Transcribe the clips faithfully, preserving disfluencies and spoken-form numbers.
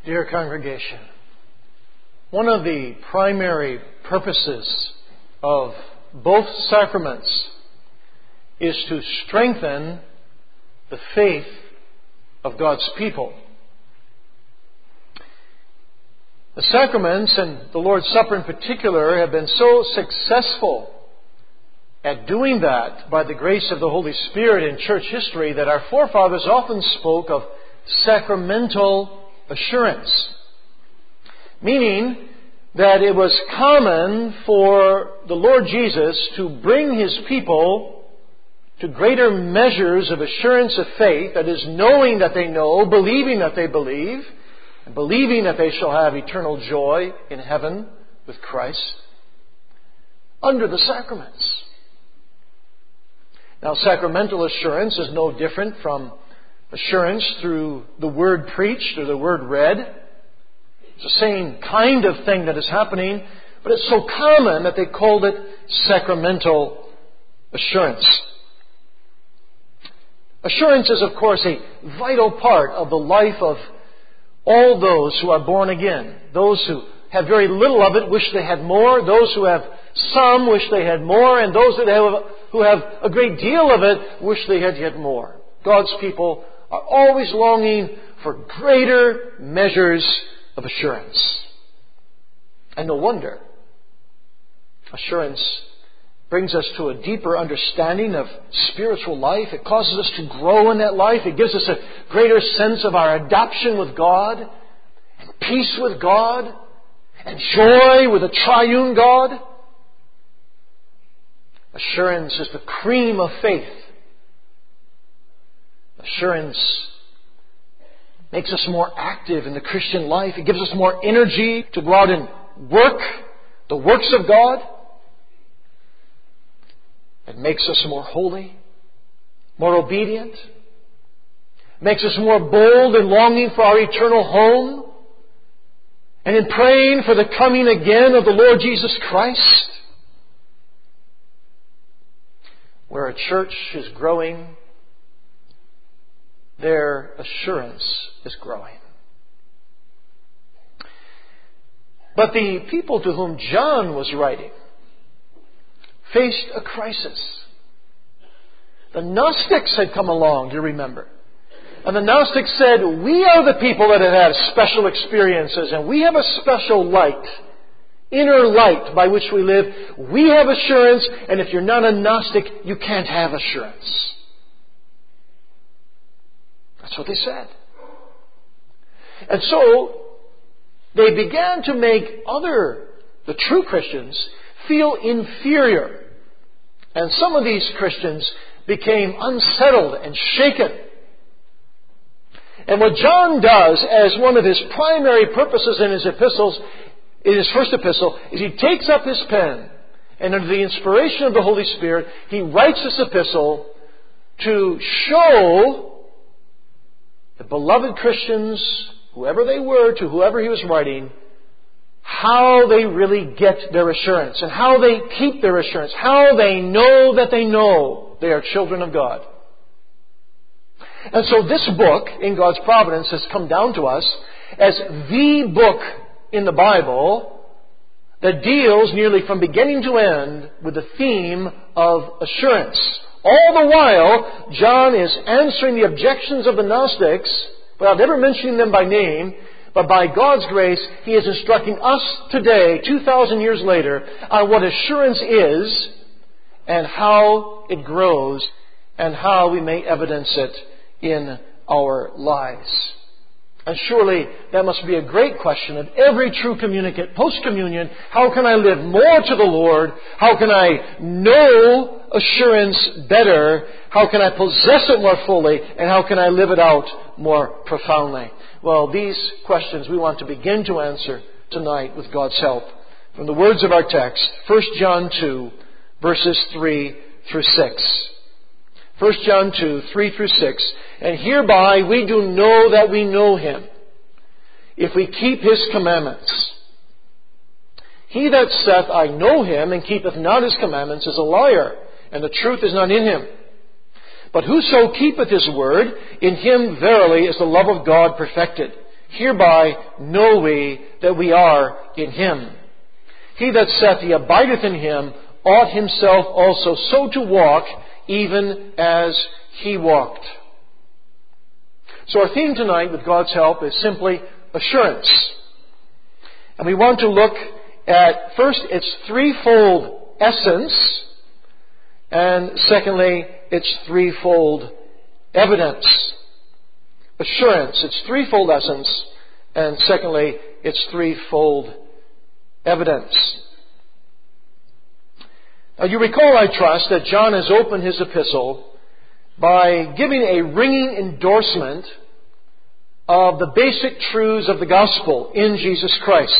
Dear congregation, one of the primary purposes of both sacraments is to strengthen the faith of God's people. The sacraments, and the Lord's Supper in particular, have been so successful at doing that by the grace of the Holy Spirit in church history that our forefathers often spoke of sacramental assurance, meaning that it was common for the Lord Jesus to bring His people to greater measures of assurance of faith, that is, knowing that they know, believing that they believe, and believing that they shall have eternal joy in heaven with Christ, under the sacraments. Now, sacramental assurance is no different from assurance through the word preached or the word read. It's the same kind of thing that is happening, but it's so common that they called it sacramental assurance. Assurance is, of course, a vital part of the life of all those who are born again. Those who have very little of it wish they had more. Those who have some wish they had more. And those that have, who have a great deal of it wish they had yet more. God's people are always longing for greater measures of assurance. And no wonder. Assurance brings us to a deeper understanding of spiritual life. It causes us to grow in that life. It gives us a greater sense of our adoption with God, and peace with God, and joy with a triune God. Assurance is the cream of faith. Assurance makes us more active in the Christian life. It gives us more energy to go out and work the works of God. It makes us more holy, more obedient. It makes us more bold in longing for our eternal home and in praying for the coming again of the Lord Jesus Christ. Where a church is growing, their assurance is growing. But the people to whom John was writing faced a crisis. The Gnostics had come along, do you remember? And the Gnostics said, we are the people that have had special experiences, and we have a special light, inner light by which we live. We have assurance, and if you're not a Gnostic, you can't have assurance. That's what they said. And so, they began to make other, the true Christians, feel inferior. And some of these Christians became unsettled and shaken. And what John does as one of his primary purposes in his epistles, in his first epistle, is he takes up his pen and under the inspiration of the Holy Spirit, he writes this epistle to show the beloved Christians, whoever they were, to whoever he was writing, how they really get their assurance and how they keep their assurance, how they know that they know they are children of God. And so this book, in God's providence, has come down to us as the book in the Bible that deals nearly from beginning to end with the theme of assurance. All the while, John is answering the objections of the Gnostics without ever mentioning them by name. But by God's grace, He is instructing us today, two thousand years later, on what assurance is and how it grows and how we may evidence it in our lives. And surely that must be a great question of every true communicant post-communion. How can I live more to the Lord? How can I know assurance better? How can I possess it more fully? And how can I live it out more profoundly? Well, these questions we want to begin to answer tonight with God's help. From the words of our text, First John two, verses three through six. First John two, three through six. And hereby we do know that we know Him, if we keep His commandments. He that saith, I know Him, and keepeth not His commandments, is a liar, and the truth is not in him. But whoso keepeth His word, in him verily is the love of God perfected. Hereby know we that we are in Him. He that saith he abideth in Him ought himself also so to walk, even as He walked. So our theme tonight, with God's help, is simply assurance. And we want to look at, first, its threefold essence, and secondly, its threefold evidence. Assurance, its threefold essence, and secondly, its threefold evidence. Now you recall, I trust, that John has opened his epistle by giving a ringing endorsement of the basic truths of the gospel in Jesus Christ.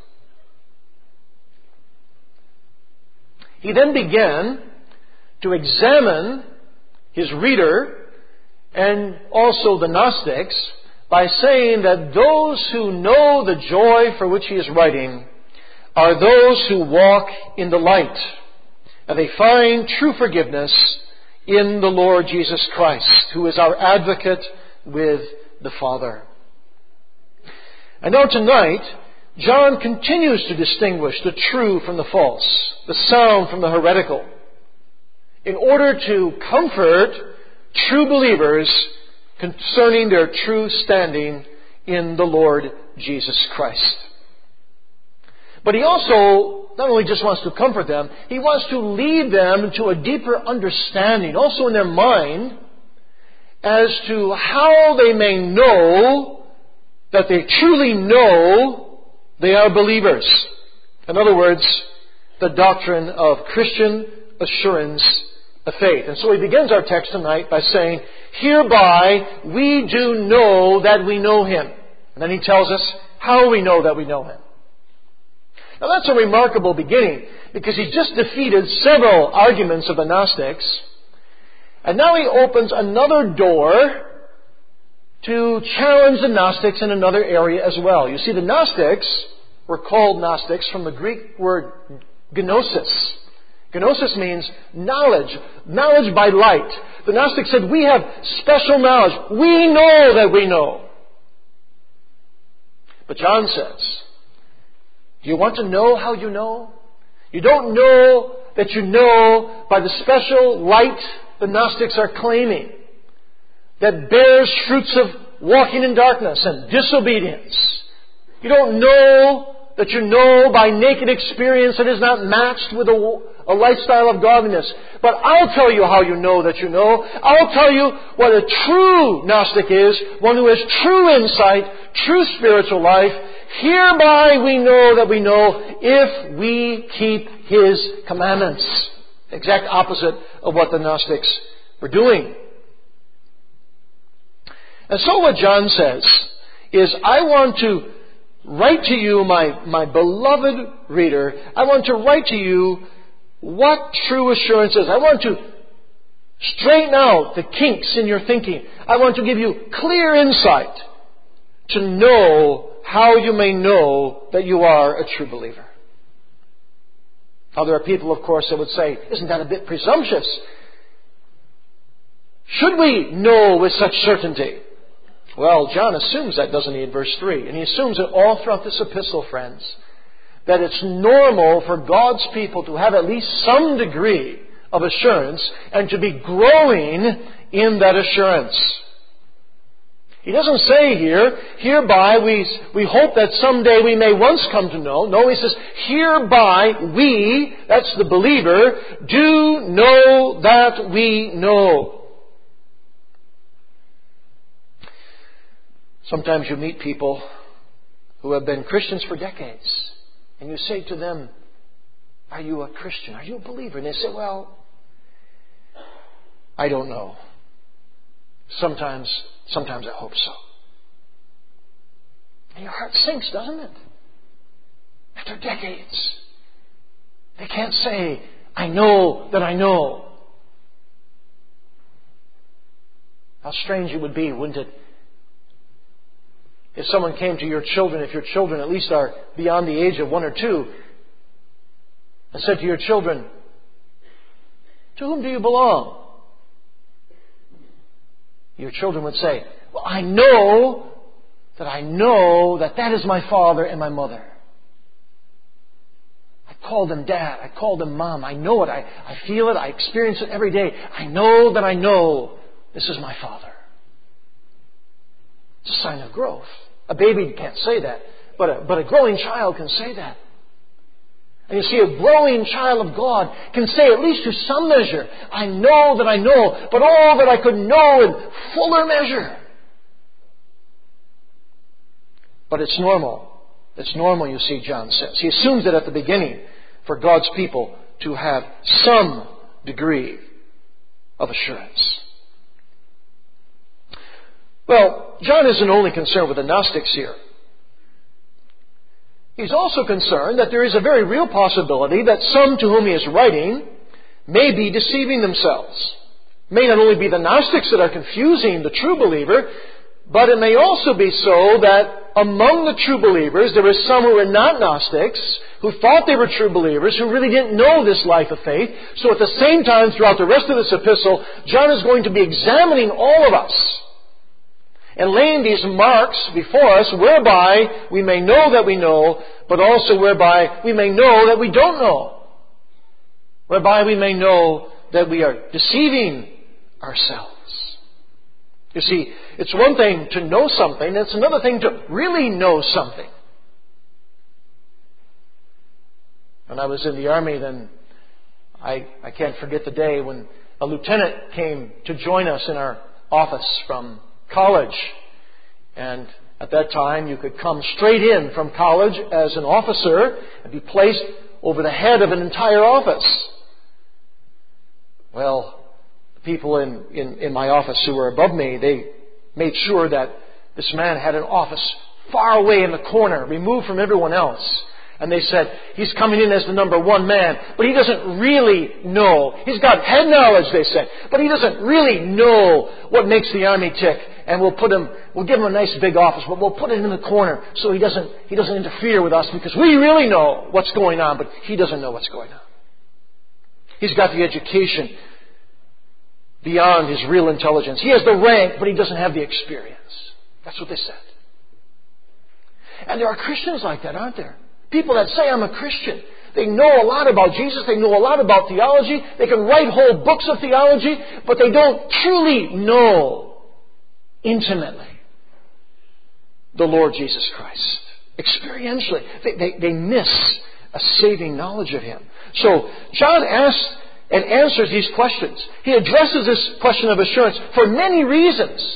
He then began to examine his reader and also the Gnostics by saying that those who know the joy for which he is writing are those who walk in the light, and they find true forgiveness in the Lord Jesus Christ, who is our advocate with the Father. And now tonight, John continues to distinguish the true from the false, the sound from the heretical, in order to comfort true believers concerning their true standing in the Lord Jesus Christ. But he also not only just wants to comfort them, he wants to lead them to a deeper understanding, also in their mind, as to how they may know that they truly know they are believers. In other words, the doctrine of Christian assurance of faith. And so he begins our text tonight by saying, hereby we do know that we know Him. And then he tells us how we know that we know Him. Now that's a remarkable beginning, because he just defeated several arguments of the Gnostics, and now he opens another door to challenge the Gnostics in another area as well. You see, the Gnostics were called Gnostics from the Greek word gnosis. Gnosis means knowledge, knowledge by light. The Gnostics said, we have special knowledge. We know that we know. But John says, do you want to know how you know? You don't know that you know by the special light the Gnostics are claiming, that bears fruits of walking in darkness and disobedience. You don't know that you know by naked experience that is not matched with a, a lifestyle of godliness. But I'll tell you how you know that you know. I'll tell you what a true Gnostic is, one who has true insight, true spiritual life. Hereby we know that we know if we keep His commandments. Exact opposite of what the Gnostics were doing. And so what John says is, I want to write to you, my, my beloved reader, I want to write to you what true assurance is. I want to straighten out the kinks in your thinking. I want to give you clear insight to know how you may know that you are a true believer. Now, there are people, of course, that would say, isn't that a bit presumptuous? Should we know with such certainty? Well, John assumes that, doesn't he, in verse three? And he assumes it all throughout this epistle, friends, that it's normal for God's people to have at least some degree of assurance and to be growing in that assurance. He doesn't say here, hereby we, we hope that someday we may once come to know. No, he says, hereby we, that's the believer, do know that we know. Sometimes you meet people who have been Christians for decades, and you say to them, are you a Christian? Are you a believer? And they say, well, I don't know. Sometimes, sometimes I hope so. And your heart sinks, doesn't it? After decades. They can't say, I know that I know. How strange it would be, wouldn't it? If someone came to your children, if your children at least are beyond the age of one or two, and said to your children, to whom do you belong? Your children would say, well, I know that I know that that is my father and my mother. I call them dad. I call them mom. I know it. I, I feel it. I experience it every day. I know that I know this is my father. It's a sign of growth. A baby can't say that, but a, but a growing child can say that. And you see, a growing child of God can say, at least to some measure, I know that I know, but all that I could know in fuller measure. But it's normal. It's normal, you see, John says. He assumes that at the beginning for God's people to have some degree of assurance. Well, John isn't only concerned with the Gnostics here. He's also concerned that there is a very real possibility that some to whom he is writing may be deceiving themselves. It may not only be the Gnostics that are confusing the true believer, but it may also be so that among the true believers there are some who are not Gnostics, who thought they were true believers, who really didn't know this life of faith. So at the same time, throughout the rest of this epistle, John is going to be examining all of us and laying these marks before us whereby we may know that we know, but also whereby we may know that we don't know. Whereby we may know that we are deceiving ourselves. You see, it's one thing to know something, and it's another thing to really know something. When I was in the Army, then I, I can't forget the day when a lieutenant came to join us in our office from college. And at that time, you could come straight in from college as an officer and be placed over the head of an entire office. Well, the people in, in, in my office who were above me, they made sure that this man had an office far away in the corner, removed from everyone else. And they said, he's coming in as the number one man, but he doesn't really know. He's got head knowledge, they said, but he doesn't really know what makes the Army tick. And we'll put him, we'll give him a nice big office, but we'll put it in the corner so he doesn't, he doesn't interfere with us because we really know what's going on, but he doesn't know what's going on. He's got the education beyond his real intelligence. He has the rank, but he doesn't have the experience. That's what they said. And there are Christians like that, aren't there? People that say, I'm a Christian. They know a lot about Jesus. They know a lot about theology. They can write whole books of theology, but they don't truly know intimately the Lord Jesus Christ. Experientially. They, they, they miss a saving knowledge of Him. So, John asks and answers these questions. He addresses this question of assurance for many reasons.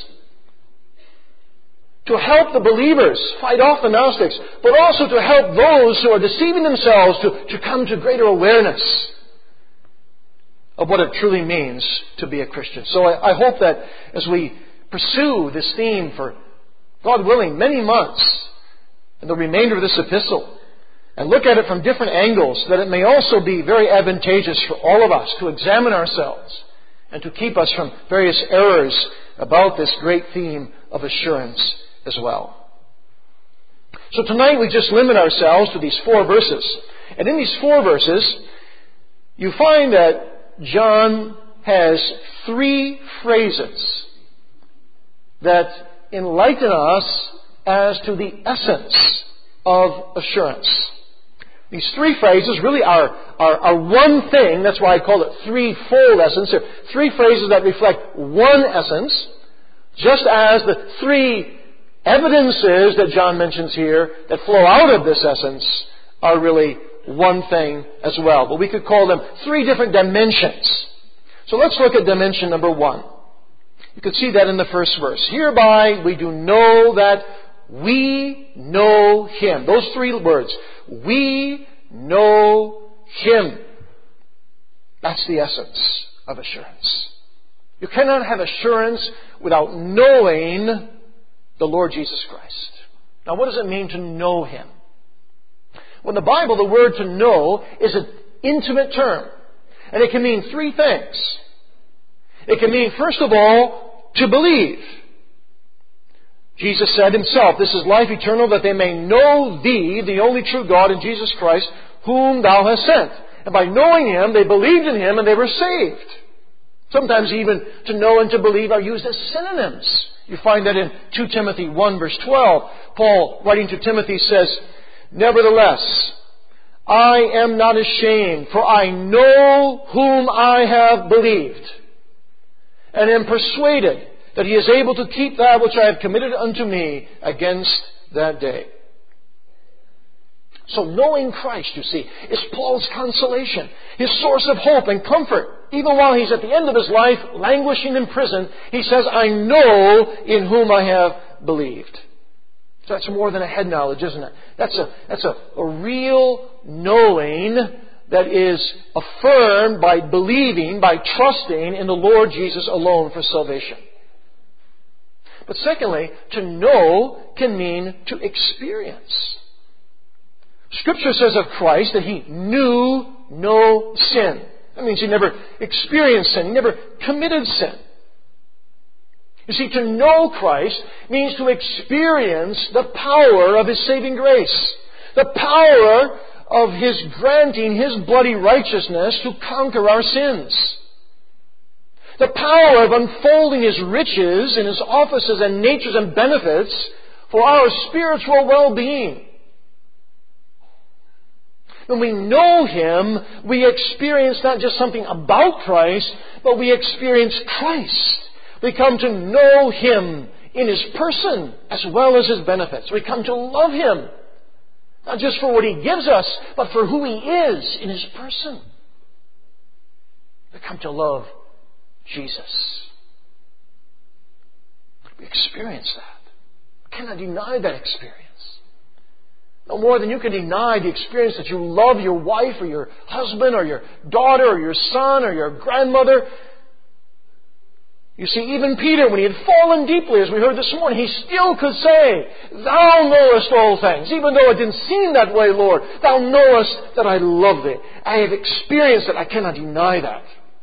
To help the believers fight off the Gnostics, but also to help those who are deceiving themselves to, to come to greater awareness of what it truly means to be a Christian. So I, I hope that as we pursue this theme for, God willing, many months in the remainder of this epistle, and look at it from different angles, that it may also be very advantageous for all of us to examine ourselves and to keep us from various errors about this great theme of assurance as well. So tonight we just limit ourselves to these four verses. And in these four verses, you find that John has three phrases that enlighten us as to the essence of assurance. These three phrases really are, are, are one thing. That's why I call it threefold essence. They're three phrases that reflect one essence, just as the three evidences that John mentions here that flow out of this essence are really one thing as well. But we could call them three different dimensions. So let's look at dimension number one. You can see that in the first verse. Hereby we do know that we know Him. Those three words. We know Him. That's the essence of assurance. You cannot have assurance without knowing the Lord Jesus Christ. Now, what does it mean to know Him? Well, in the Bible, the word to know is an intimate term. And it can mean three things. It can mean, first of all, to believe. Jesus said Himself, this is life eternal, that they may know Thee, the only true God, and Jesus Christ, whom Thou hast sent. And by knowing Him, they believed in Him and they were saved. Sometimes even to know and to believe are used as synonyms. You find that in Second Timothy one verse twelve. Paul, writing to Timothy, says, "Nevertheless, I am not ashamed, for I know whom I have believed, and am persuaded that He is able to keep that which I have committed unto me against that day." So knowing Christ, you see, is Paul's consolation, his source of hope and comfort. Even while he's at the end of his life, languishing in prison, he says, "I know in whom I have believed." So that's more than a head knowledge, isn't it? That's a, that's a, a real knowing that is affirmed by believing, by trusting in the Lord Jesus alone for salvation. But secondly, to know can mean to experience. Scripture says of Christ that He knew no sin. That means He never experienced sin. He never committed sin. You see, to know Christ means to experience the power of His saving grace. The power of His granting His bloody righteousness to conquer our sins. The power of unfolding His riches and His offices and natures and benefits for our spiritual well-being. When we know Him, we experience not just something about Christ, but we experience Christ. We come to know Him in His person as well as His benefits. We come to love Him, not just for what He gives us, but for who He is in His person. We come to love Jesus. We experience that. We cannot deny that experience. No more than you can deny the experience that you love your wife or your husband or your daughter or your son or your grandmother. You see, even Peter, when he had fallen deeply, as we heard this morning, he still could say, "Thou knowest all things." Even though it didn't seem that way, Lord, Thou knowest that I love Thee. I have experienced it. I cannot deny that.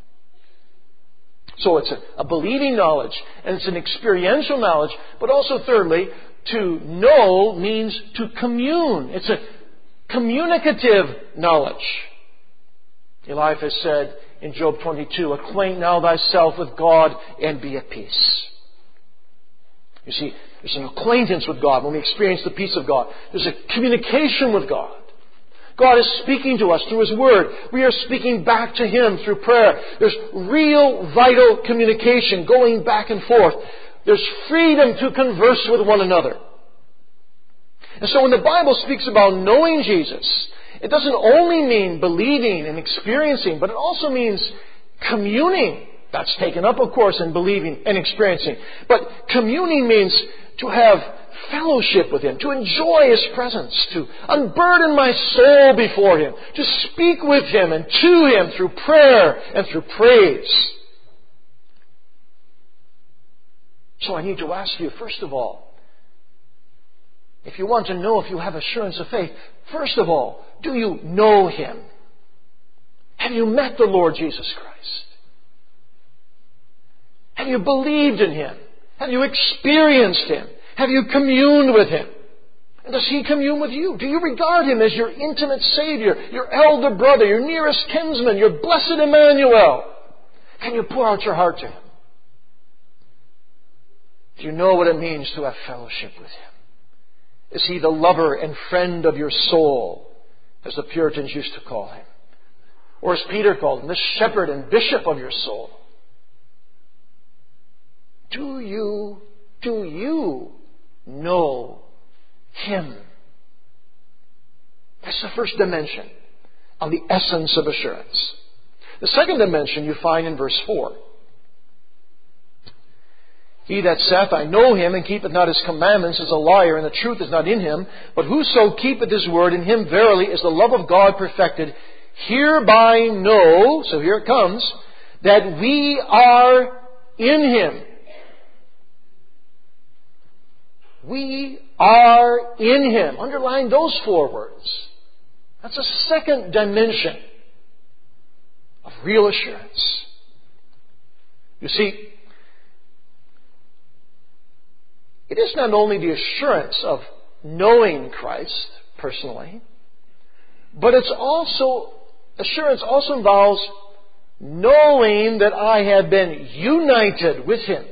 So it's a, a believing knowledge, and it's an experiential knowledge. But also, thirdly, to know means to commune. It's a communicative knowledge. Eliphaz said in Job twenty-two, "Acquaint now thyself with God and be at peace." You see, there's an acquaintance with God when we experience the peace of God. There's a communication with God. God is speaking to us through His Word. We are speaking back to Him through prayer. There's real, vital communication going back and forth. There's freedom to converse with one another. And so when the Bible speaks about knowing Jesus, it doesn't only mean believing and experiencing, but it also means communing. That's taken up, of course, in believing and experiencing. But communing means to have fellowship with Him, to enjoy His presence, to unburden my soul before Him, to speak with Him and to Him through prayer and through praise. So I need to ask you, first of all, if you want to know if you have assurance of faith, first of all, do you know Him? Have you met the Lord Jesus Christ? Have you believed in Him? Have you experienced Him? Have you communed with Him? And does He commune with you? Do you regard Him as your intimate Savior, your elder brother, your nearest kinsman, your blessed Emmanuel? Can you pour out your heart to Him? Do you know what it means to have fellowship with Him? Is He the lover and friend of your soul, as the Puritans used to call Him? Or as Peter called Him, the shepherd and bishop of your soul? Do you, do you know Him? That's the first dimension of the essence of assurance. The second dimension you find in verse four. "He that saith, I know Him, and keepeth not His commandments, is a liar, and the truth is not in him. But whoso keepeth His word, in him verily is the love of God perfected. Hereby know," so here it comes, "that we are in Him." We are in Him. Underline those four words. That's a second dimension of real assurance. You see, it is not only the assurance of knowing Christ personally, but it's also, assurance also involves knowing that I have been united with Him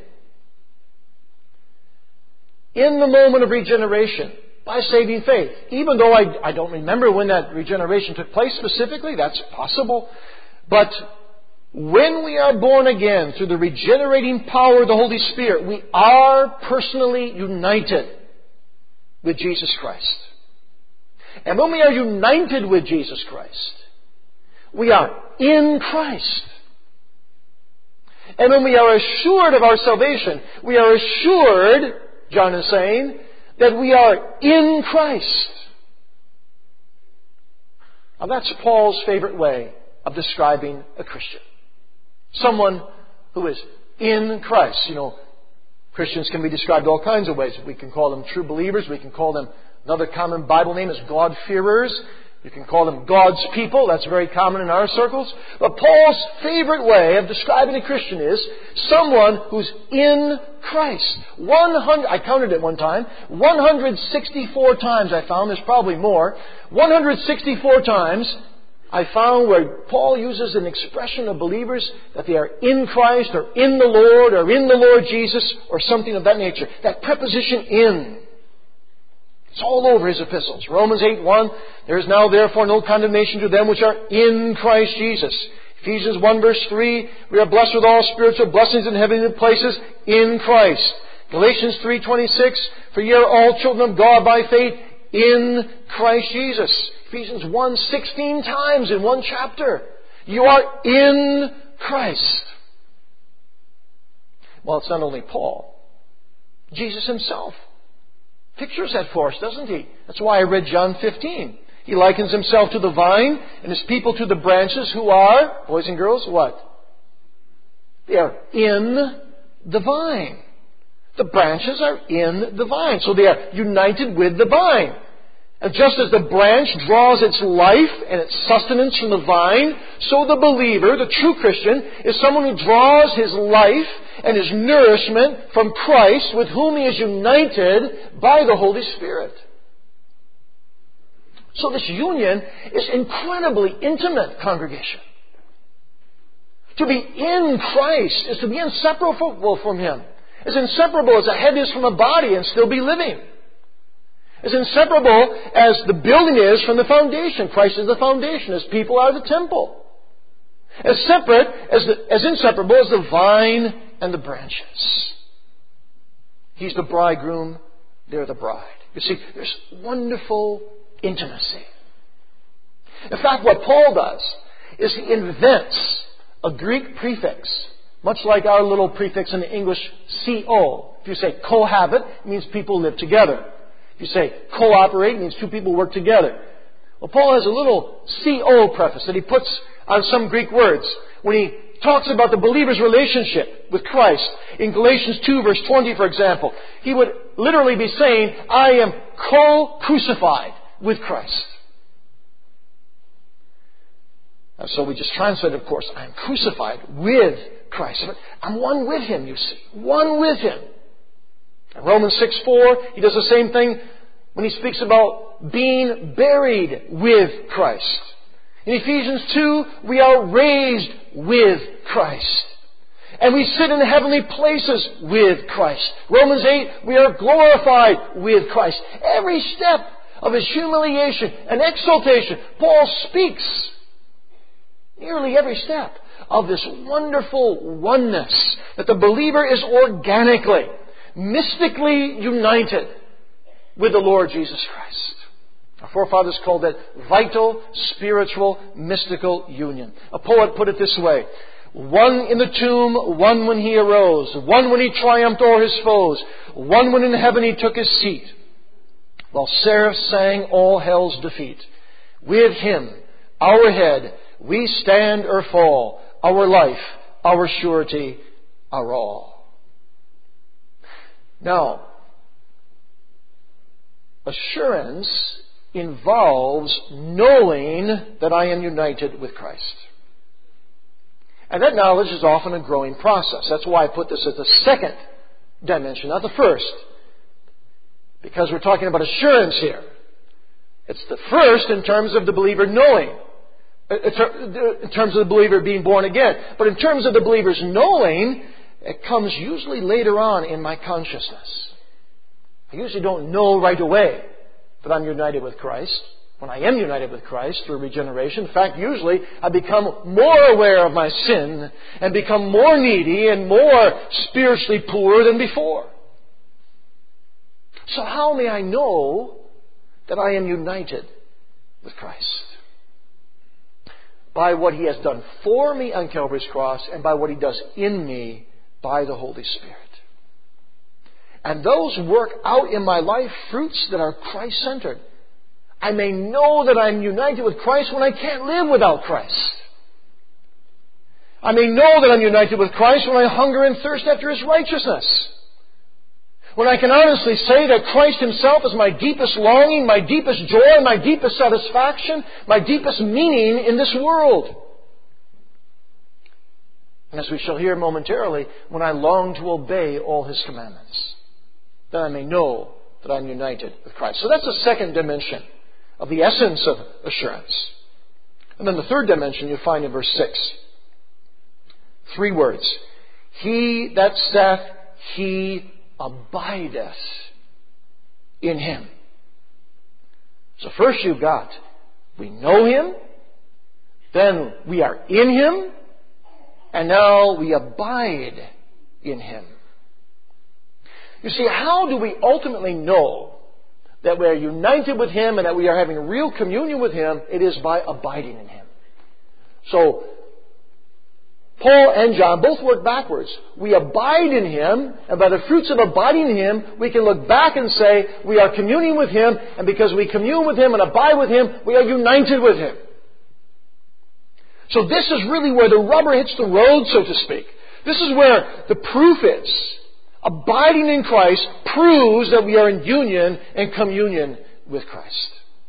in the moment of regeneration by saving faith. Even though I, I don't remember when that regeneration took place specifically, that's possible. But when we are born again through the regenerating power of the Holy Spirit, we are personally united with Jesus Christ. And when we are united with Jesus Christ, we are in Christ. And when we are assured of our salvation, we are assured, John is saying, that we are in Christ. Now that's Paul's favorite way of describing a Christian. Someone who is in Christ. You know, Christians can be described all kinds of ways. We can call them true believers. We can call them, another common Bible name is God-fearers. You can call them God's people. That's very common in our circles. But Paul's favorite way of describing a Christian is someone who's in Christ. one hundred, I counted it one time, one hundred sixty-four times I found, there's probably more, one hundred sixty-four times I found where Paul uses an expression of believers that they are in Christ or in the Lord or in the Lord Jesus or something of that nature. That preposition in. It's all over his epistles. Romans eight one, there is now therefore no condemnation to them which are in Christ Jesus. Ephesians one verse three, we are blessed with all spiritual blessings in heavenly places in Christ. Galatians three twenty-six, for ye are all children of God by faith in Christ Jesus. Ephesians one, sixteen times in one chapter. You are in Christ. Well, it's not only Paul. Jesus Himself pictures that for us, doesn't He? That's why I read John fifteen. He likens Himself to the vine and His people to the branches who are, boys and girls, what? They are in the vine. The branches are in the vine. So they are united with the vine. And just as the branch draws its life and its sustenance from the vine, so the believer, the true Christian, is someone who draws his life and his nourishment from Christ, with whom he is united by the Holy Spirit. So this union is incredibly intimate, congregation. To be in Christ is to be inseparable from Him. As inseparable as a head is from a body and still be living. As inseparable as the building is from the foundation. Christ is the foundation, as people are the temple. As separate, as, the, as inseparable as the vine and the branches. He's the bridegroom, they're the bride. You see, there's wonderful intimacy. In fact, what Paul does is he invents a Greek prefix, much like our little prefix in the English co. If you say cohabit, it means people live together. If you say cooperate, it means two people work together. Well, Paul has a little co preface that he puts on some Greek words when he talks about the believer's relationship with Christ. In Galatians two verse twenty, for example, he would literally be saying, I am co-crucified with Christ. And so we just translate, of course, I am crucified with Christ. But I'm one with Him, you see. One with Him. In Romans six four, he does the same thing when he speaks about being buried with Christ. In Ephesians two, we are raised with Christ. And we sit in heavenly places with Christ. Romans eight, we are glorified with Christ. Every step of His humiliation and exaltation, Paul speaks nearly every step of this wonderful oneness that the believer is organically, mystically united with the Lord Jesus Christ. Our forefathers called that vital, spiritual, mystical union. A poet put it this way: one in the tomb, one when He arose, one when He triumphed o'er His foes, one when in heaven He took His seat, while seraphs sang all hell's defeat. With Him, our head, we stand or fall, our life, our surety, our all. Now, assurance involves knowing that I am united with Christ. And that knowledge is often a growing process. That's why I put this as the second dimension, not the first. Because we're talking about assurance here. It's the first in terms of the believer knowing. in terms of the believer being born again. But in terms of the believer's knowing, it comes usually later on in my consciousness. I usually don't know right away that I'm united with Christ. When I am united with Christ through regeneration, in fact, usually I become more aware of my sin and become more needy and more spiritually poor than before. So how may I know that I am united with Christ? By what He has done for me on Calvary's cross and by what He does in me by the Holy Spirit. And those work out in my life fruits that are Christ-centered. I may know that I'm united with Christ when I can't live without Christ. I may know that I'm united with Christ when I hunger and thirst after His righteousness. When I can honestly say that Christ Himself is my deepest longing, my deepest joy, my deepest satisfaction, my deepest meaning in this world. And as we shall hear momentarily, when I long to obey all His commandments, that I may know that I'm united with Christ. So that's the second dimension of the essence of assurance. And then the third dimension you find in verse six. Three words. He that saith he abideth in Him. So first you've got, we know Him, then we are in Him, and now we abide in Him. You see, how do we ultimately know that we are united with Him and that we are having real communion with Him? It is by abiding in Him. So, Paul and John both work backwards. We abide in Him, and by the fruits of abiding in Him, we can look back and say, we are communing with Him, and because we commune with Him and abide with Him, we are united with Him. So this is really where the rubber hits the road, so to speak. This is where the proof is. Abiding in Christ proves that we are in union and communion with Christ.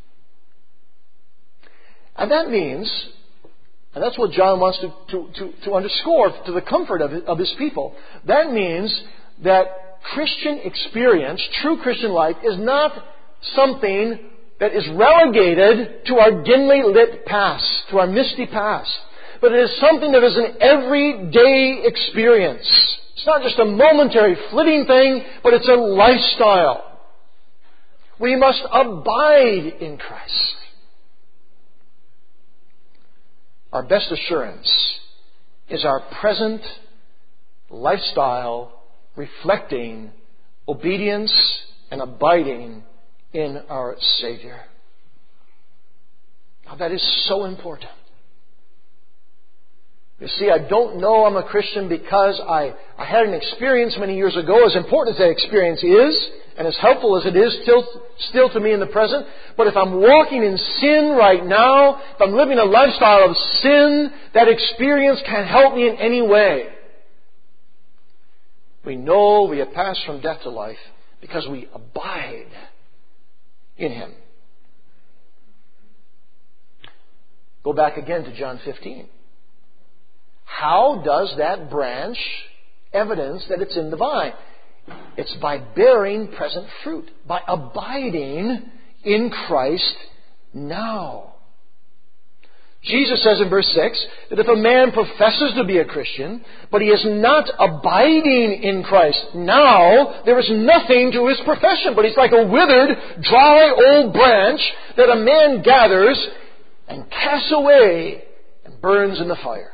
And that means, and that's what John wants to, to, to, to underscore to the comfort of, of his people, that means that Christian experience, true Christian life, is not something that is relegated to our dimly lit past, to our misty past, but it is something that is an everyday experience. It's not just a momentary, flitting thing, but it's a lifestyle. We must abide in Christ. Our best assurance is our present lifestyle reflecting obedience and abiding in our Savior. Now that is so important. You see, I don't know I'm a Christian because I, I had an experience many years ago, as important as that experience is, and as helpful as it is still, still to me in the present. But if I'm walking in sin right now, if I'm living a lifestyle of sin, that experience can't help me in any way. We know we have passed from death to life because we abide in Him. Go back again to John fifteen. How does that branch evidence that it's in the vine? It's by bearing present fruit, by abiding in Christ now. Jesus says in verse six that if a man professes to be a Christian, but he is not abiding in Christ now, there is nothing to his profession, but he's like a withered, dry old branch that a man gathers and casts away and burns in the fire.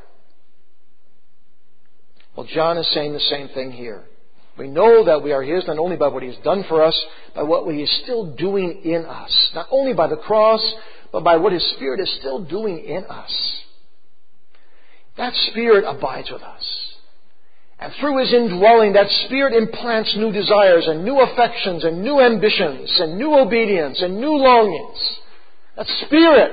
Well, John is saying the same thing here. We know that we are His not only by what He has done for us, by what He is still doing in us. Not only by the cross, but by what His Spirit is still doing in us. That Spirit abides with us. And through His indwelling, that Spirit implants new desires and new affections and new ambitions and new obedience and new longings. That Spirit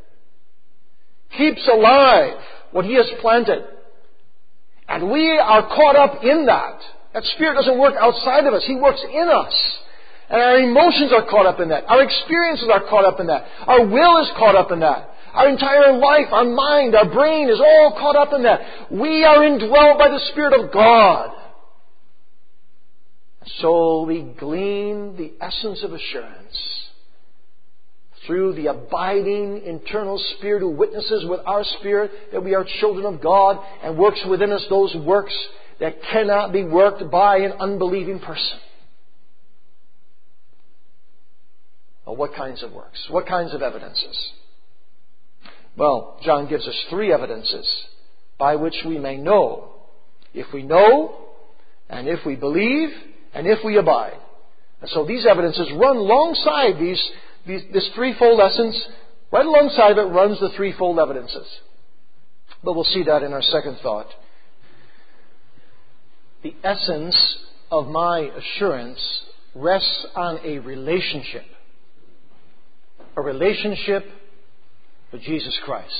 keeps alive what He has planted. And we are caught up in that. That Spirit doesn't work outside of us. He works in us. And our emotions are caught up in that. Our experiences are caught up in that. Our will is caught up in that. Our entire life, our mind, our brain is all caught up in that. We are indwelled by the Spirit of God. So we glean the essence of assurance through the abiding internal Spirit who witnesses with our spirit that we are children of God and works within us those works that cannot be worked by an unbelieving person. Well, what kinds of works? What kinds of evidences? Well, John gives us three evidences by which we may know if we know, and if we believe, and if we abide. And so these evidences run alongside these, these this threefold essence. Right alongside it runs the threefold evidences. But we'll see that in our second thought. The essence of my assurance rests on a relationship. A relationship with Jesus Christ.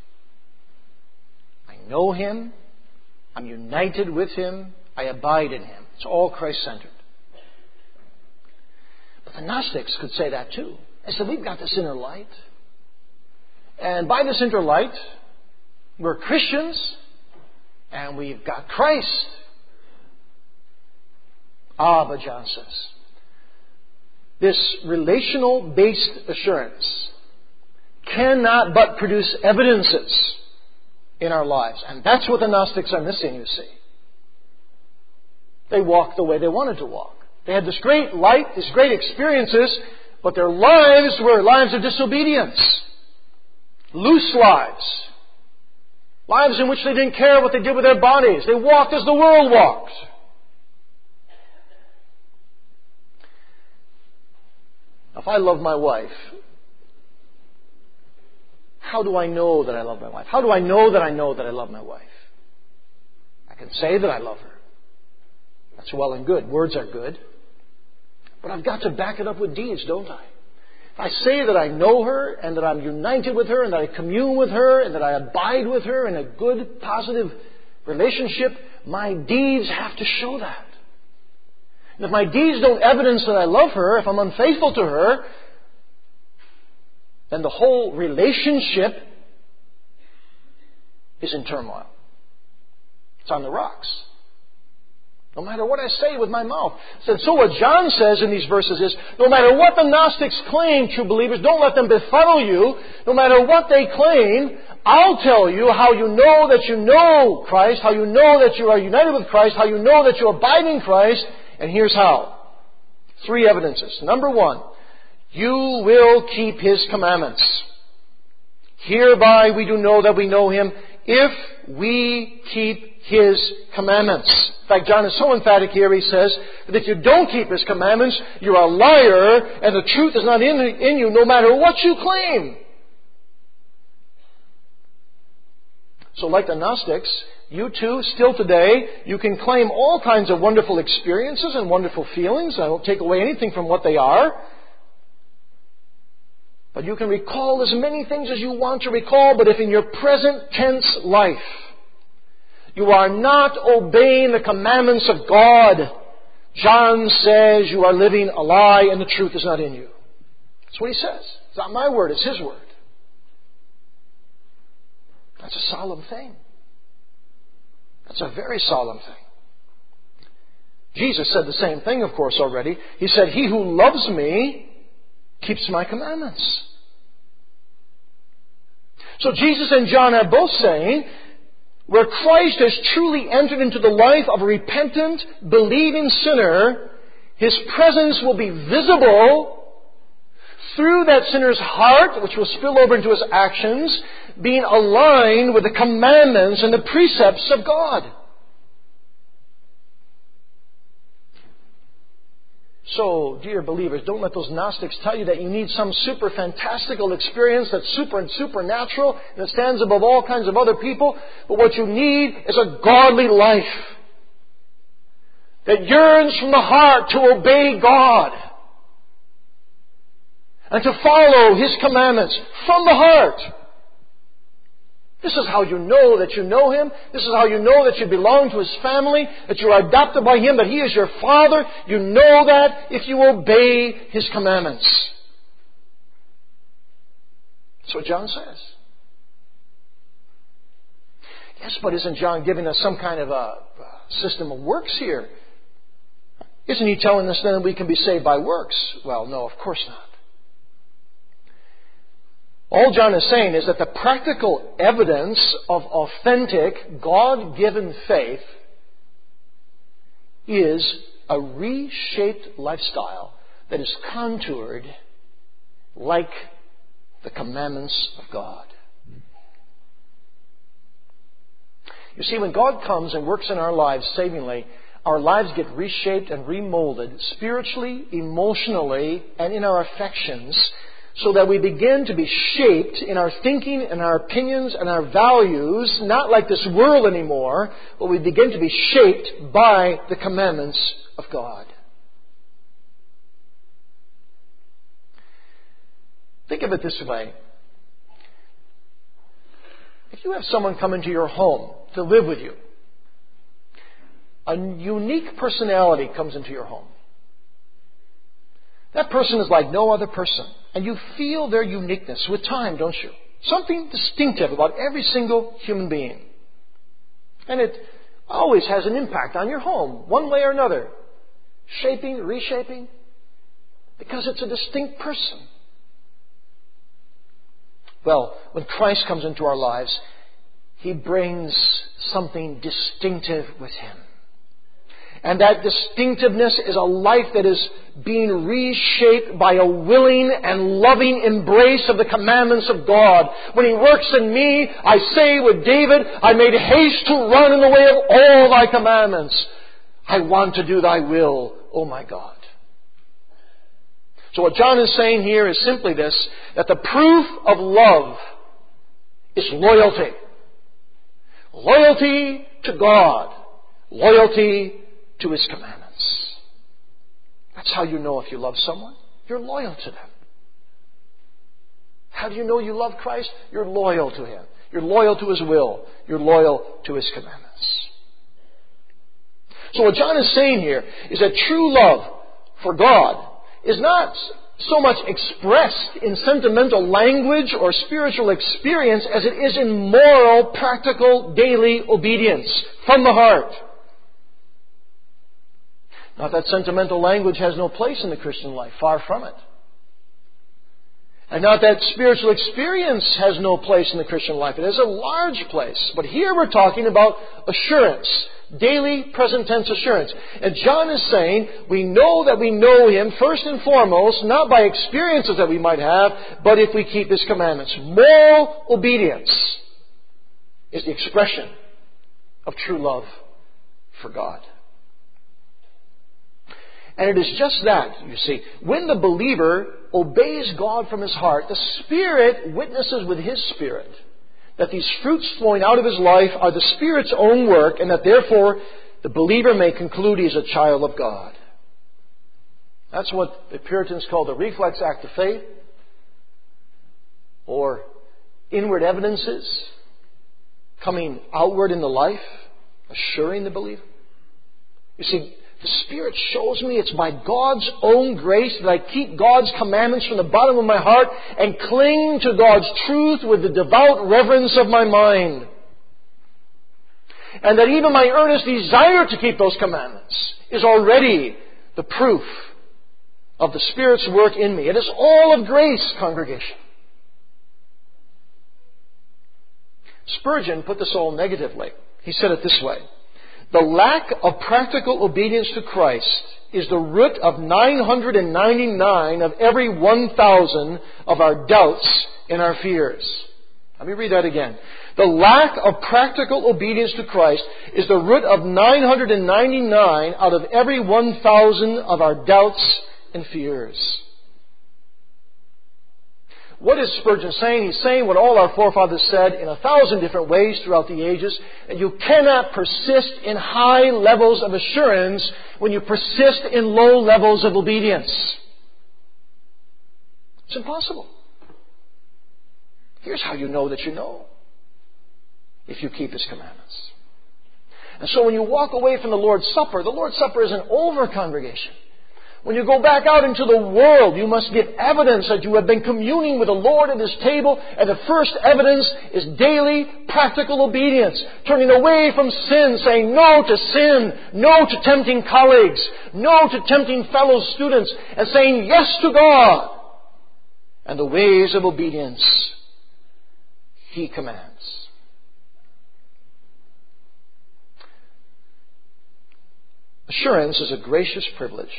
I know Him. I'm united with Him. I abide in Him. It's all Christ-centered. But the Gnostics could say that too. They said, we've got this inner light. And by this inner light, we're Christians. And we've got Christ. Ah, but John says, this relational-based assurance cannot but produce evidences in our lives. And that's what the Gnostics are missing, you see. They walked the way they wanted to walk. They had this great light, these great experiences, but their lives were lives of disobedience. Loose lives. Lives in which they didn't care what they did with their bodies. They walked as the world walked. If I love my wife, how do I know that I love my wife? How do I know that I know that I love my wife? I can say that I love her. That's well and good. Words are good. But I've got to back it up with deeds, don't I? If I say that I know her and that I'm united with her and that I commune with her and that I abide with her in a good, positive relationship, my deeds have to show that. And if my deeds don't evidence that I love her, if I'm unfaithful to her, then the whole relationship is in turmoil. It's on the rocks. No matter what I say with my mouth. So what John says in these verses is, no matter what the Gnostics claim, true believers, don't let them befuddle you. No matter what they claim, I'll tell you how you know that you know Christ, how you know that you are united with Christ, how you know that you abide in Christ. And here's how. Three evidences. Number one, you will keep His commandments. Hereby we do know that we know Him if we keep His commandments. In fact, John is so emphatic here, he says that if you don't keep His commandments, you're a liar and the truth is not in, in you no matter what you claim. So like the Gnostics, you too, still today, you can claim all kinds of wonderful experiences and wonderful feelings. I don't take away anything from what they are. But you can recall as many things as you want to recall, but if in your present tense life you are not obeying the commandments of God, John says you are living a lie and the truth is not in you. That's what he says. It's not my word, it's his word. That's a solemn thing. That's a very solemn thing. Jesus said the same thing, of course, already. He said, he who loves me keeps my commandments. So Jesus and John are both saying, where Christ has truly entered into the life of a repentant, believing sinner, His presence will be visible through that sinner's heart, which will spill over into his actions, being aligned with the commandments and the precepts of God. So, dear believers, don't let those Gnostics tell you that you need some super fantastical experience that's super and supernatural and that stands above all kinds of other people. But what you need is a godly life that yearns from the heart to obey God and to follow His commandments from the heart. This is how you know that you know Him. This is how you know that you belong to His family, that you are adopted by Him, that He is your Father. You know that if you obey His commandments. That's what John says. Yes, but isn't John giving us some kind of a system of works here? Isn't he telling us then that we can be saved by works? Well, no, of course not. All John is saying is that the practical evidence of authentic, God-given faith is a reshaped lifestyle that is contoured like the commandments of God. You see, when God comes and works in our lives savingly, our lives get reshaped and remolded spiritually, emotionally, and in our affections, so that we begin to be shaped in our thinking and our opinions and our values, not like this world anymore, but we begin to be shaped by the commandments of God. Think of it this way. If you have someone come into your home to live with you, a unique personality comes into your home. That person is like no other person. And you feel their uniqueness with time, don't you? Something distinctive about every single human being. And it always has an impact on your home, one way or another. Shaping, reshaping. Because it's a distinct person. Well, when Christ comes into our lives, He brings something distinctive with Him. And that distinctiveness is a life that is being reshaped by a willing and loving embrace of the commandments of God. When He works in me, I say with David, I made haste to run in the way of all Thy commandments. I want to do Thy will, O my God. So what John is saying here is simply this, that the proof of love is loyalty. Loyalty to God. Loyalty to His commandments. That's how you know if you love someone. You're loyal to them. How do you know you love Christ? You're loyal to Him. You're loyal to His will. You're loyal to His commandments. So what John is saying here is that true love for God is not so much expressed in sentimental language or spiritual experience as it is in moral, practical, daily obedience from the heart. Not that sentimental language has no place in the Christian life. Far from it. And not that spiritual experience has no place in the Christian life. It has a large place. But here we're talking about assurance. Daily present tense assurance. And John is saying we know that we know Him first and foremost, not by experiences that we might have, but if we keep His commandments. Moral obedience is the expression of true love for God. And it is just that, you see. When the believer obeys God from his heart, the Spirit witnesses with his spirit that these fruits flowing out of his life are the Spirit's own work, and that therefore the believer may conclude he is a child of God. That's what the Puritans call the reflex act of faith, or inward evidences coming outward in the life, assuring the believer. You see, the Spirit shows me it's by God's own grace that I keep God's commandments from the bottom of my heart and cling to God's truth with the devout reverence of my mind. And that even my earnest desire to keep those commandments is already the proof of the Spirit's work in me. It is all of grace, congregation. Spurgeon put this all negatively. He said it this way. The lack of practical obedience to Christ is the root of nine hundred ninety-nine of every one thousand of our doubts and our fears. Let me read that again. The lack of practical obedience to Christ is the root of nine hundred ninety-nine out of every one thousand of our doubts and fears. What is Spurgeon saying? He's saying what all our forefathers said in a thousand different ways throughout the ages. And you cannot persist in high levels of assurance when you persist in low levels of obedience. It's impossible. Here's how you know that you know. If you keep His commandments. And so when you walk away from the Lord's Supper, the Lord's Supper isn't over, congregation. When you go back out into the world, you must give evidence that you have been communing with the Lord at His table. And the first evidence is daily, practical obedience. Turning away from sin, saying no to sin, no to tempting colleagues, no to tempting fellow students, and saying yes to God. And the ways of obedience He commands. Assurance is a gracious privilege.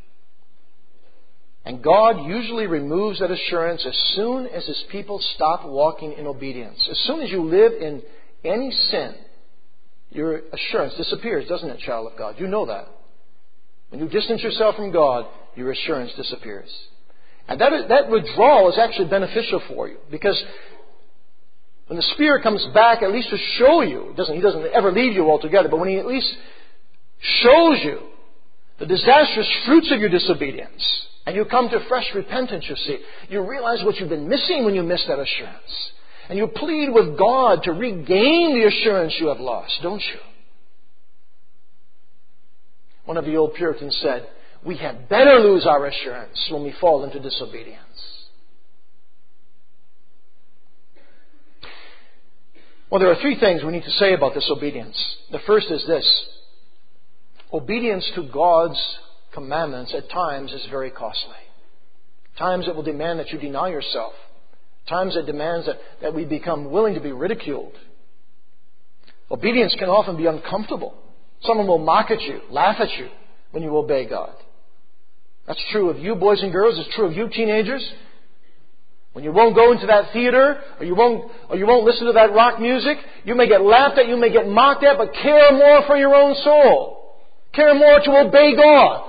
And God usually removes that assurance as soon as His people stop walking in obedience. As soon as you live in any sin, your assurance disappears, doesn't it, child of God? You know that. When you distance yourself from God, your assurance disappears. And that, is, that withdrawal is actually beneficial for you. Because when the Spirit comes back, at least to show you, it doesn't, He doesn't ever leave you altogether, but when He at least shows you the disastrous fruits of your disobedience, and you come to fresh repentance, you see, you realize what you've been missing when you miss that assurance. And you plead with God to regain the assurance you have lost, don't you? One of the old Puritans said, we had better lose our assurance when we fall into disobedience. Well, there are three things we need to say about this obedience. The first is this. Obedience to God's commandments at times is very costly. Times it will demand that you deny yourself. Times it demands that, that we become willing to be ridiculed. Obedience can often be uncomfortable. Someone will mock at you, laugh at you when you obey God. That's true of you boys and girls. It's true of you teenagers. When you won't go into that theater, or you won't, or you won't listen to that rock music, you may get laughed at, you may get mocked at, but care more for your own soul. Care more to obey God.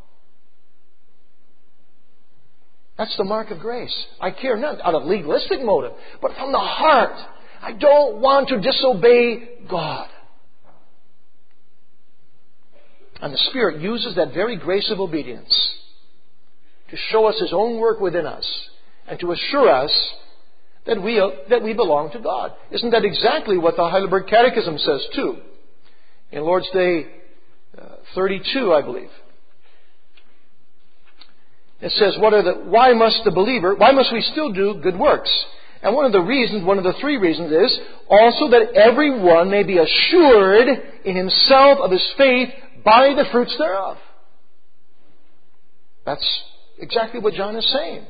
That's the mark of grace. I care not out of legalistic motive, but from the heart. I don't want to disobey God. And the Spirit uses that very grace of obedience to show us His own work within us and to assure us that we, that we belong to God. Isn't that exactly what the Heidelberg Catechism says too? In Lord's Day uh, thirty-two, I believe. It says, what are the, why must the believer, why must we still do good works? And one of the reasons, one of the three reasons is also that everyone may be assured in himself of his faith by the fruits thereof. That's exactly what John is saying.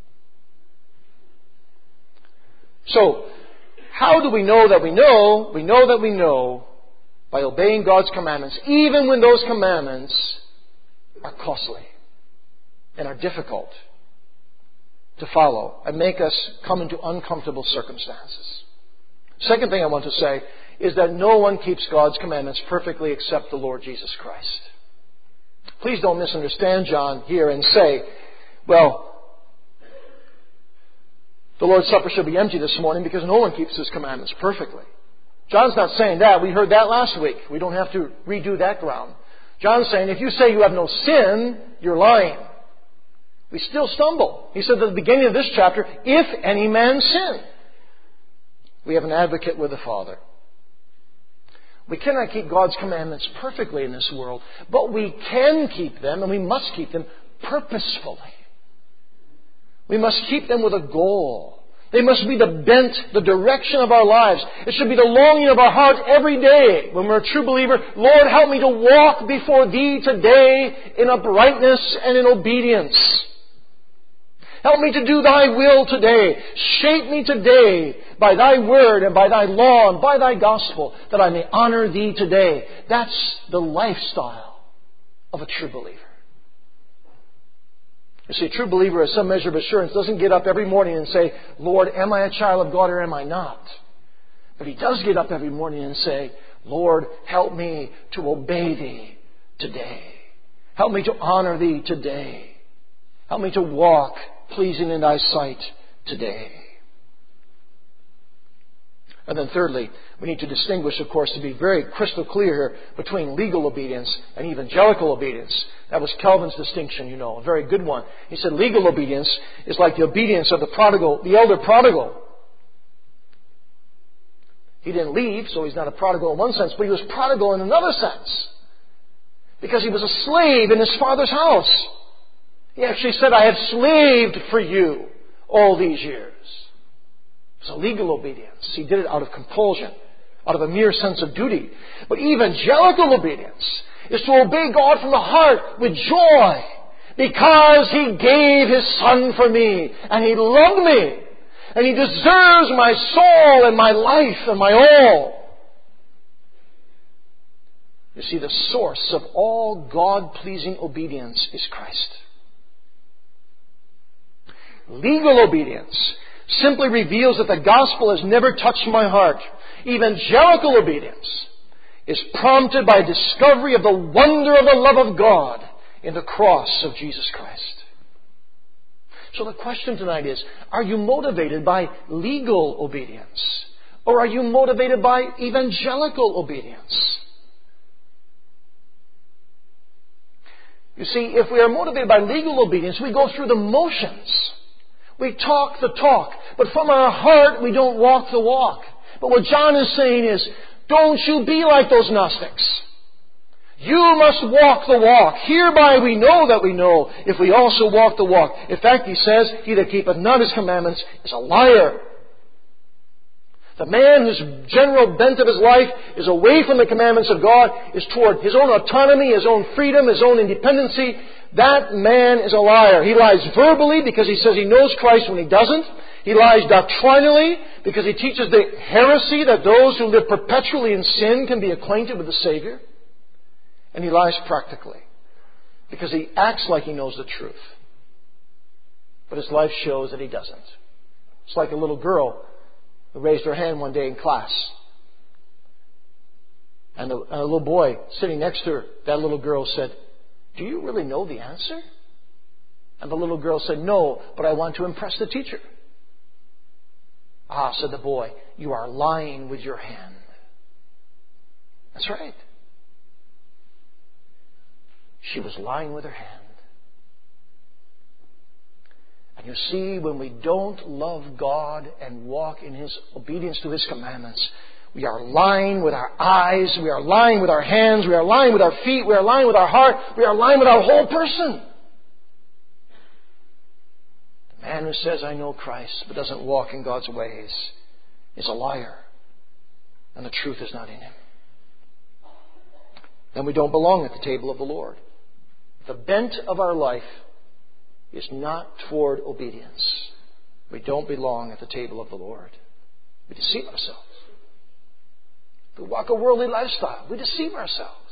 So, how do we know that we know? We know that we know by obeying God's commandments, even when those commandments are costly and are difficult to follow and make us come into uncomfortable circumstances. Second thing I want to say is that no one keeps God's commandments perfectly except the Lord Jesus Christ. Please don't misunderstand John here and say, well, the Lord's Supper should be empty this morning because no one keeps His commandments perfectly. John's not saying that. We heard that last week. We don't have to redo that ground. John's saying if you say you have no sin, you're lying. We still stumble. He said at the beginning of this chapter, if any man sin, we have an advocate with the Father. We cannot keep God's commandments perfectly in this world, but we can keep them, and we must keep them purposefully. We must keep them with a goal. They must be the bent, the direction of our lives. It should be the longing of our heart every day when we're a true believer. Lord, help me to walk before Thee today in uprightness and in obedience. Help me to do Thy will today. Shape me today by Thy word and by Thy law and by Thy gospel that I may honor Thee today. That's the lifestyle of a true believer. You see, a true believer has some measure of assurance, doesn't get up every morning and say, Lord, am I a child of God or am I not? But he does get up every morning and say, Lord, help me to obey Thee today. Help me to honor Thee today. Help me to walk pleasing in Thy sight today. And then thirdly, we need to distinguish, of course, to be very crystal clear here between legal obedience and evangelical obedience. That was Calvin's distinction, you know, a very good one. He said legal obedience is like the obedience of the prodigal, the elder prodigal. He didn't leave, so he's not a prodigal in one sense, but he was prodigal in another sense. Because he was a slave in his father's house. He actually said, I have slaved for you all these years. It's a legal obedience. He did it out of compulsion, out of a mere sense of duty. But evangelical obedience is to obey God from the heart with joy because He gave His Son for me and He loved me. And He deserves my soul and my life and my all. You see, the source of all God-pleasing obedience is Christ. Legal obedience simply reveals that the gospel has never touched my heart. Evangelical obedience is prompted by a discovery of the wonder of the love of God in the cross of Jesus Christ. So the question tonight is, are you motivated by legal obedience? Or are you motivated by evangelical obedience? You see, if we are motivated by legal obedience, we go through the motions. We talk the talk, but from our heart we don't walk the walk. But what John is saying is, don't you be like those Gnostics. You must walk the walk. Hereby we know that we know, if we also walk the walk. In fact, he says, he that keepeth not his commandments is a liar. The man whose general bent of his life is away from the commandments of God, is toward his own autonomy, his own freedom, his own independency. That man is a liar. He lies verbally because he says he knows Christ when he doesn't. He lies doctrinally because he teaches the heresy that those who live perpetually in sin can be acquainted with the Savior. And he lies practically because he acts like he knows the truth. But his life shows that he doesn't. It's like a little girl who raised her hand one day in class. And a, and a little boy sitting next to her, that little girl said, "Do you really know the answer?" And the little girl said, "No, but I want to impress the teacher." "Ah," said the boy, "you are lying with your hand." That's right. She was lying with her hand. And you see, when we don't love God and walk in His obedience to His commandments, we are lying with our eyes, we are lying with our hands, we are lying with our feet, we are lying with our heart, we are lying with our whole person. The man who says, "I know Christ," but doesn't walk in God's ways is a liar. And the truth is not in him. Then we don't belong at the table of the Lord. The bent of our life is not toward obedience. We don't belong at the table of the Lord. We deceive ourselves. We walk a worldly lifestyle. We deceive ourselves.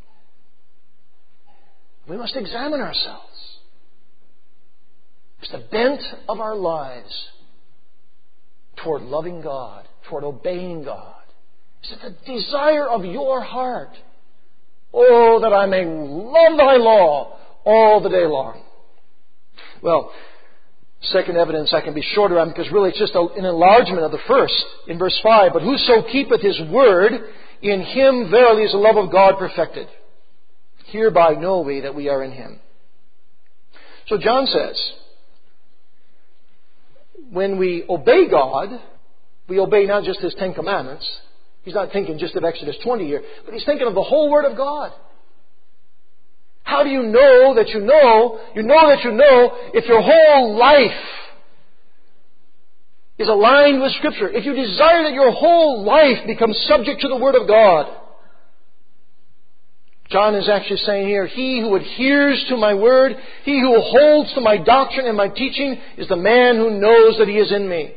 We must examine ourselves. It's the bent of our lives toward loving God, toward obeying God. Is it the desire of your heart? Oh, that I may love thy law all the day long. Well, second evidence I can be shorter on because really it's just an enlargement of the first in verse five. "But whoso keepeth his word, in him verily is the love of God perfected. Hereby know we that we are in him." So John says, when we obey God, we obey not just His Ten Commandments. He's not thinking just of Exodus twenty here, but He's thinking of the whole Word of God. How do you know that you know, you know that you know, if your whole life is aligned with Scripture? If you desire that your whole life becomes subject to the Word of God. John is actually saying here, "He who adheres to my word, he who holds to my doctrine and my teaching, is the man who knows that he is in me."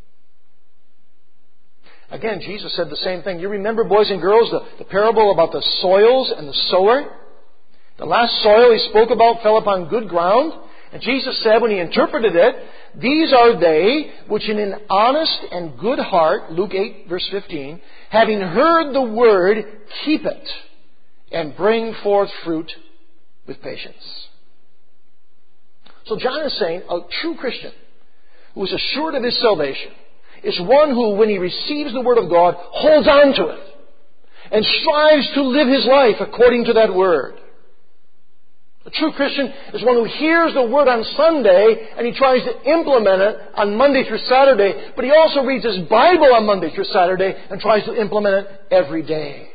Again, Jesus said the same thing. You remember, boys and girls, the, the parable about the soils and the sower? The last soil He spoke about fell upon good ground. And Jesus said, when He interpreted it, "These are they which in an honest and good heart," Luke eight, verse fifteen, "having heard the word, keep it, and bring forth fruit with patience." So John is saying a true Christian who is assured of his salvation is one who, when he receives the Word of God, holds on to it and strives to live his life according to that Word. A true Christian is one who hears the Word on Sunday and he tries to implement it on Monday through Saturday, but he also reads his Bible on Monday through Saturday and tries to implement it every day.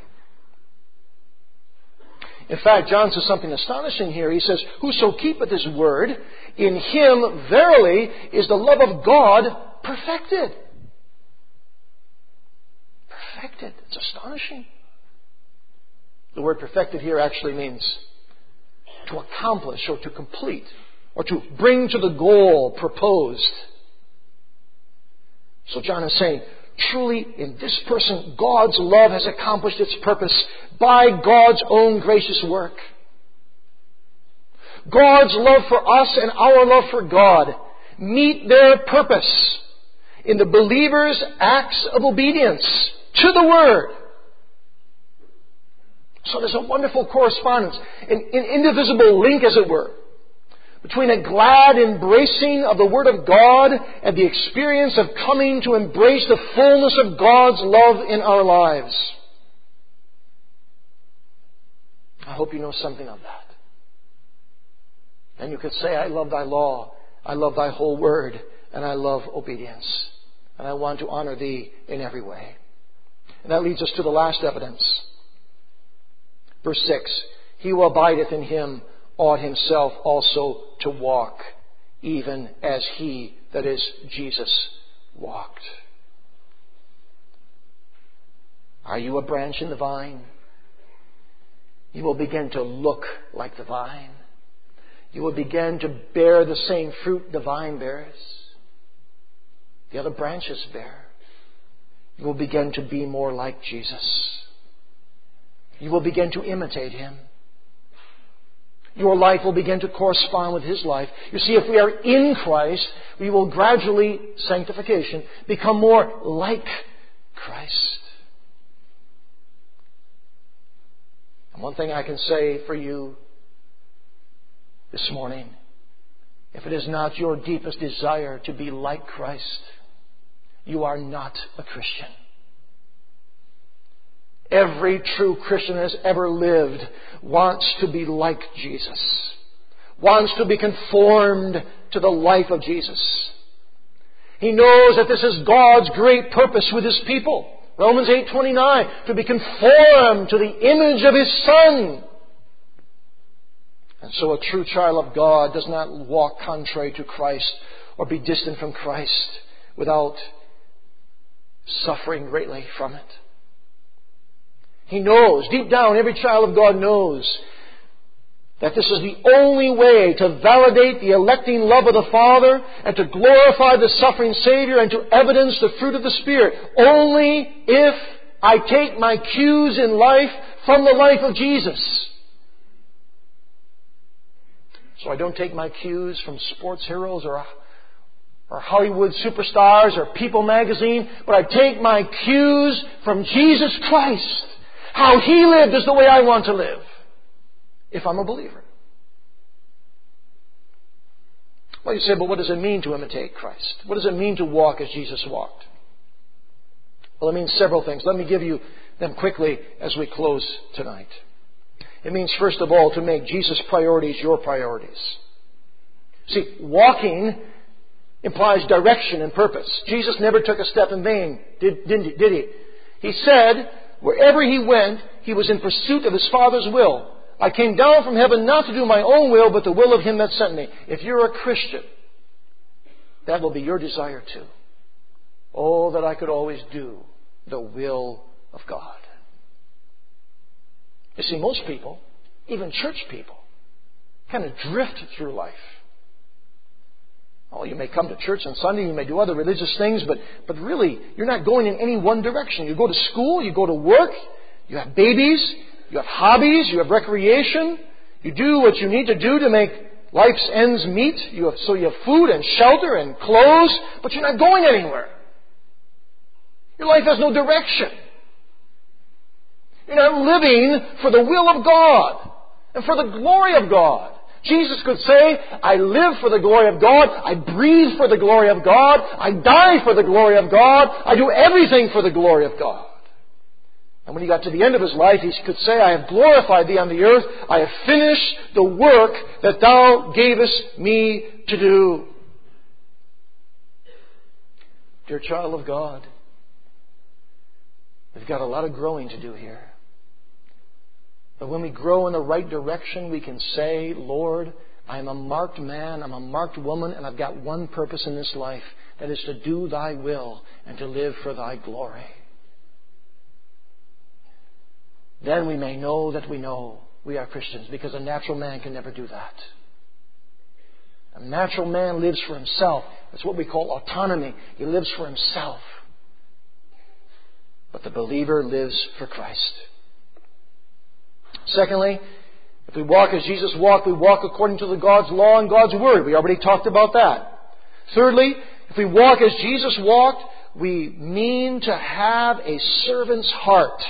In fact, John says something astonishing here. He says, "Whoso keepeth his word, in him verily is the love of God perfected." Perfected. It's astonishing. The word perfected here actually means to accomplish or to complete or to bring to the goal proposed. So John is saying, truly, in this person, God's love has accomplished its purpose by God's own gracious work. God's love for us and our love for God meet their purpose in the believer's acts of obedience to the Word. So there's a wonderful correspondence, an, an indivisible link, as it were, between a glad embracing of the Word of God and the experience of coming to embrace the fullness of God's love in our lives. I hope you know something of that. And you could say, I love thy law, I love thy whole word, and I love obedience. And I want to honor thee in every way. And that leads us to the last evidence. Verse six, he who abideth in him ought himself also to walk, even as he, that is, Jesus, walked. Are you a branch in the vine? You will begin to look like the vine. You will begin to bear the same fruit the vine bears, the other branches bear. You will begin to be more like Jesus. You will begin to imitate Him. Your life will begin to correspond with His life. You see, if we are in Christ, we will gradually, sanctification, become more like Christ. And one thing I can say for you this morning, if it is not your deepest desire to be like Christ, you are not a Christian. Every true Christian has ever lived wants to be like Jesus, wants to be conformed to the life of Jesus. He knows that this is God's great purpose with His people. Romans eight twenty-nine, to be conformed to the image of His Son. And so a true child of God does not walk contrary to Christ or be distant from Christ without suffering greatly from it. He knows, deep down, every child of God knows that this is the only way to validate the electing love of the Father and to glorify the suffering Savior and to evidence the fruit of the Spirit. Only if I take my cues in life from the life of Jesus. So I don't take my cues from sports heroes or, or Hollywood superstars or People magazine, but I take my cues from Jesus Christ. How He lived is the way I want to live, if I'm a believer. Well, you say, but what does it mean to imitate Christ? What does it mean to walk as Jesus walked? Well, it means several things. Let me give you them quickly as we close tonight. It means, first of all, to make Jesus' priorities your priorities. See, walking implies direction and purpose. Jesus never took a step in vain, did, didn't he, did he? He said, wherever He went, He was in pursuit of His Father's will. I came down from heaven not to do my own will, but the will of Him that sent me. If you're a Christian, that will be your desire too. Oh, that I could always do the will of God. You see, most people, even church people, kind of drift through life. Oh, you may come to church on Sunday, you may do other religious things, but, but really, you're not going in any one direction. You go to school, you go to work, you have babies, you have hobbies, you have recreation, you do what you need to do to make life's ends meet. You have, so you have food and shelter and clothes, but you're not going anywhere. Your life has no direction. You're not living for the will of God and for the glory of God. Jesus could say, I live for the glory of God, I breathe for the glory of God, I die for the glory of God, I do everything for the glory of God. And when He got to the end of His life, He could say, I have glorified Thee on the earth, I have finished the work that Thou gavest me to do. Dear child of God, we've got a lot of growing to do here. But when we grow in the right direction, we can say, Lord, I am a marked man, I'm a marked woman, and I've got one purpose in this life. That is to do Thy will and to live for Thy glory. Then we may know that we know we are Christians, because a natural man can never do that. A natural man lives for himself. That's what we call autonomy. He lives for himself. But the believer lives for Christ. Secondly, if we walk as Jesus walked, we walk according to the God's law and God's word. We already talked about that. Thirdly, if we walk as Jesus walked, we mean to have a servant's heart.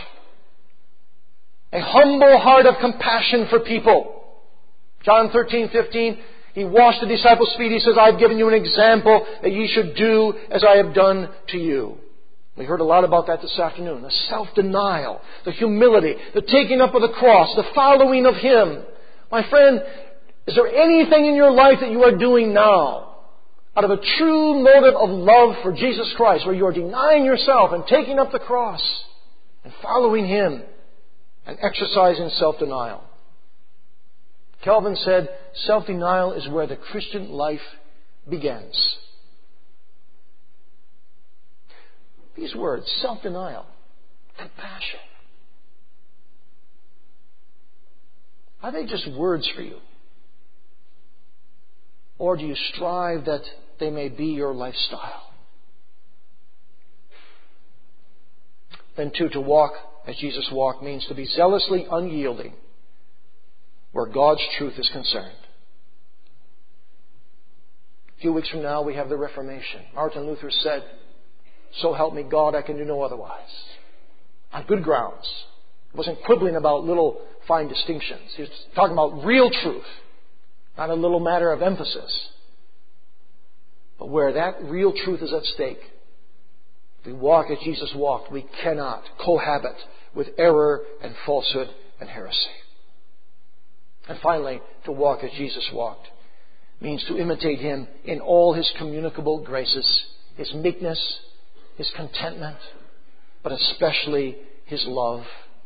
A humble heart of compassion for people. John thirteen fifteen, He washed the disciples' feet. He says, I've given you an example that ye should do as I have done to you. We heard a lot about that this afternoon. The self-denial, the humility, the taking up of the cross, the following of Him. My friend, is there anything in your life that you are doing now out of a true motive of love for Jesus Christ, where you are denying yourself and taking up the cross and following Him and exercising self-denial? Calvin said, self-denial is where the Christian life begins. These words, self-denial, compassion, are they just words for you? Or do you strive that they may be your lifestyle? Then too, to walk as Jesus walked means to be zealously unyielding where God's truth is concerned. A few weeks from now, we have the Reformation. Martin Luther said, so help me God, I can do no otherwise. On good grounds. He wasn't quibbling about little fine distinctions. He was talking about real truth, not a little matter of emphasis. But where that real truth is at stake, if we walk as Jesus walked, we cannot cohabit with error and falsehood and heresy. And finally, to walk as Jesus walked means to imitate Him in all His communicable graces, His meekness, His contentment, but especially His love.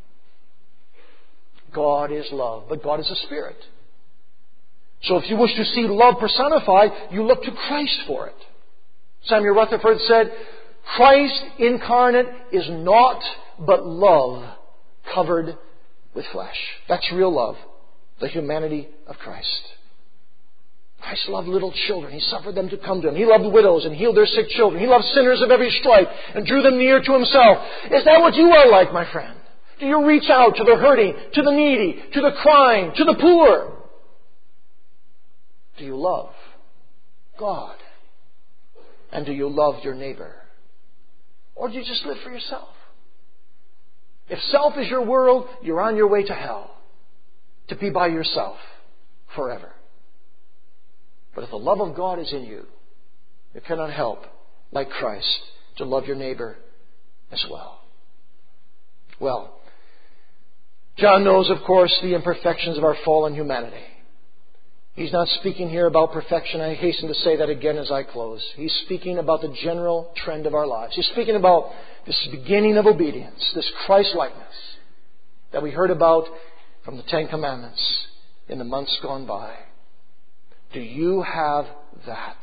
God is love, but God is a Spirit. So if you wish to see love personified, you look to Christ for it. Samuel Rutherford said, Christ incarnate is naught but love covered with flesh. That's real love. The humanity of Christ. Christ loved little children. He suffered them to come to Him. He loved widows and healed their sick children. He loved sinners of every stripe and drew them near to Himself. Is that what you are like, my friend? Do you reach out to the hurting, to the needy, to the crying, to the poor? Do you love God? And do you love your neighbor? Or do you just live for yourself? If self is your world, you're on your way to hell. To be by yourself forever. But if the love of God is in you, you cannot help, like Christ, to love your neighbor as well. Well, John knows, of course, the imperfections of our fallen humanity. He's not speaking here about perfection. I hasten to say that again as I close. He's speaking about the general trend of our lives. He's speaking about this beginning of obedience, this Christ-likeness that we heard about from the Ten Commandments in the months gone by. Do you have that?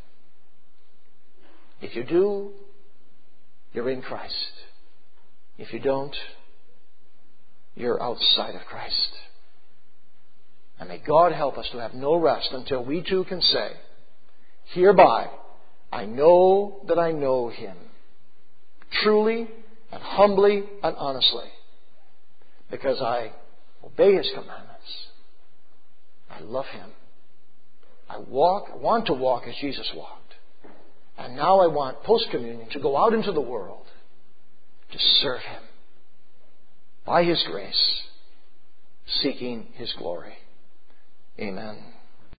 If you do, you're in Christ. If you don't, you're outside of Christ. And may God help us to have no rest until we too can say, hereby I know that I know Him, truly and humbly and honestly, because I obey His commandments. I love Him. I walk, I want to walk as Jesus walked. And now I want, post-communion, to go out into the world to serve Him by His grace, seeking His glory. Amen.